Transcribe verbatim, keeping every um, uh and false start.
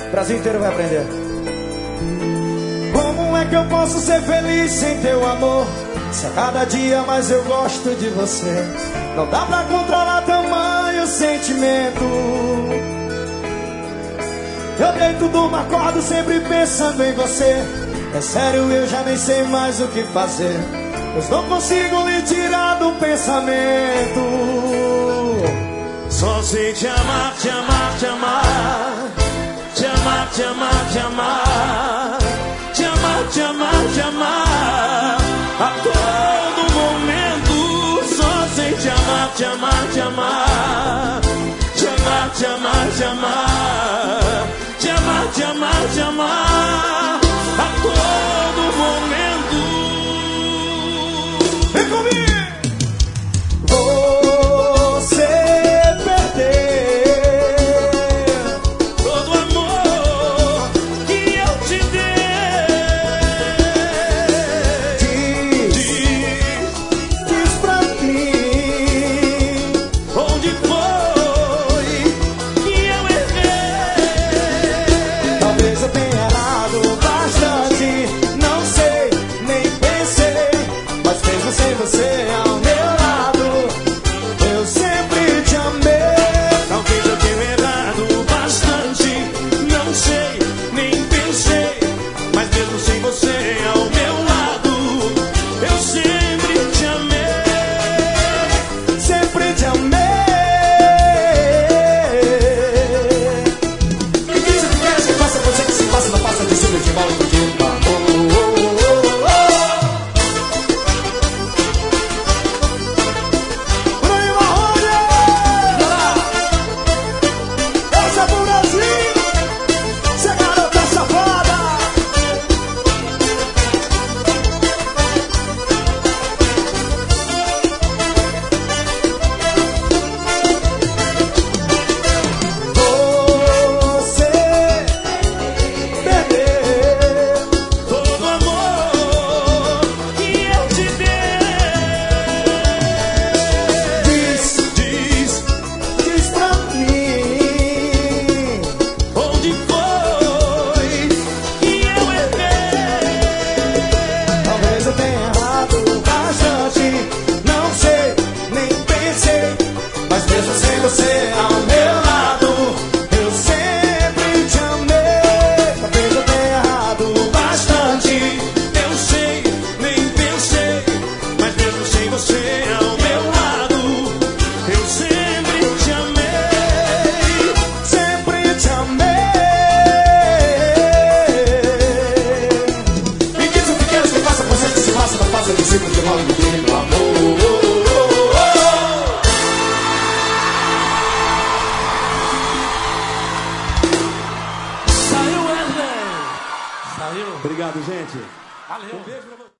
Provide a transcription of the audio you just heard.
O Brasil inteiro vai aprender. Como é que eu posso ser feliz sem teu amor? Se a cada dia mais eu gosto de você. Não dá pra controlar tamanho sentimento. Eu deito, durmo, acordo sempre pensando em você. É sério, eu já nem sei mais o que fazer, pois não consigo lhe tirar do pensamento. Só sei te amar, te amar, te amar. Te amar, te amar, te amar. Te amar, te amar, te amar. A todo momento. Só sei te amar, te amar, te amar. Te amar, te amar, te amar. Te amar, te amar, te amar. A todo momento. Vem comigo! Você perdeu todo amor que eu te dei. Diz, Diz, diz pra mim onde foi que eu errei. talvez eu tenha errado bastante. Não sei, nem pensei, mas mesmo sem você ao meu lado, eu sempre te amei. Talvez eu tenha errado bastante. Não sei, nem pensei, mas mesmo sem você ao meu lado, eu sempre te amei. Sempre te amei. E diz o que queres que faça, você que se passa, não passa de cima de mal do que um amor. Bruno Marrone! Essa é pro Brasil! Cê garota safada! Você perdeu Todo amor que eu te dei. Diz, Diz, diz pra mim onde foi que eu errei. talvez eu tenha errado bastante. Não sei, nem pensei, mas mesmo sem você ao meu lado, eu sempre te amei. Talvez eu tenha errado bastante. Eu sei, nem pensei, mas mesmo sem você ao meu lado, eu sempre te amei. Sempre te amei. E diz o que queres que faça, você que se faça, não faça de cima de mal do que amor. Saiu, Wesley! Saiu! Obrigado, gente. Valeu! Um beijo pra você.